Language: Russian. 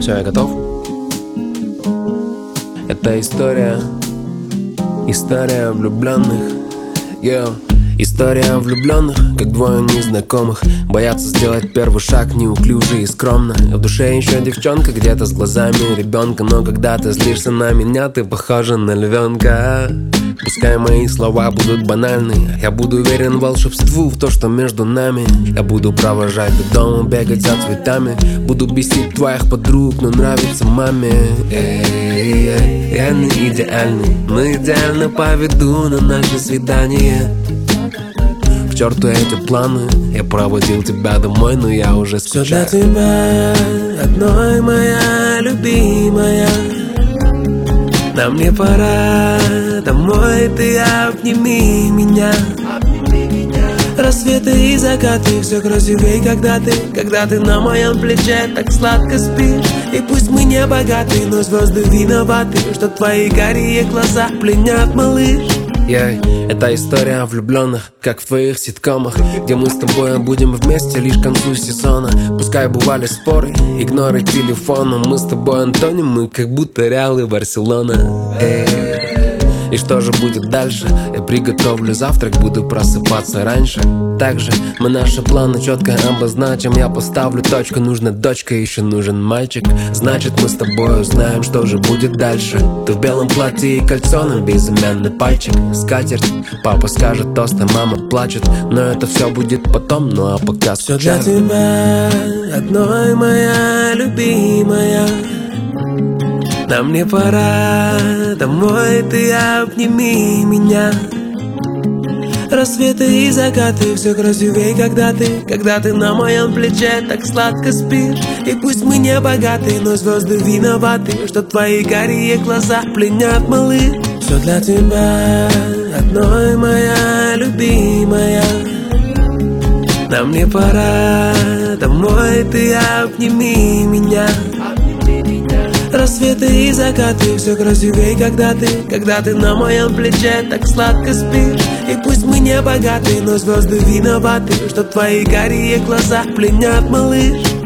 Все, я готов. Это история влюбленных. История влюбленных, как двое незнакомых боятся сделать первый шаг неуклюже и скромно. В душе еще девчонка где-то с глазами ребенка, но когда ты злишься на меня, ты похожа на львенка. Пускай мои слова будут банальны, я буду уверен волшебству в то, что между нами. Я буду провожать до дома, бегать за цветами, буду бесить твоих подруг, но нравится маме. Я не идеальный, но идеально поведу на наше свидание. К черту эти планы, я проводил тебя домой, но я уже скучаю. Все для тебя, одной моя любимая. Нам не пора домой, ты обними меня. Рассветы и закаты, все красивее, когда ты на моем плече так сладко спишь. И пусть мы не богаты, но звезды виноваты, что твои карие глаза пленят, малыш. Это история влюбленных, как в твоих ситкомах, где мы с тобой будем вместе лишь к концу сезона. Пускай бывали споры, игноры телефона, мы с тобой антонимы, как будто Реал и Барселона. И что же будет дальше? Я приготовлю завтрак, буду просыпаться раньше. Также мы наши планы четко обозначим. Я поставлю точку, нужна дочка, еще нужен мальчик. Значит, мы с тобой узнаем, что же будет дальше. Ты в белом платье и кольцо на безымянный пальчик. Скатерть, папа скажет тост, а мама плачет. Но это все будет потом, ну а пока все для тебя, одной моя любимая. Нам не пора домой, ты обними меня. Рассветы и закаты, все красивее, когда ты на моем плече так сладко спишь. И пусть мы не богаты, но звезды виноваты, что твои карие глаза пленят, малыш. Все для тебя, одной моя любимая. Нам не пора домой, ты обними меня. Рассветы и закаты, все красивее, когда ты на моем плече так сладко спишь. И пусть мы не богаты, но звезды виноваты, что твои карие глаза пленят, малыш.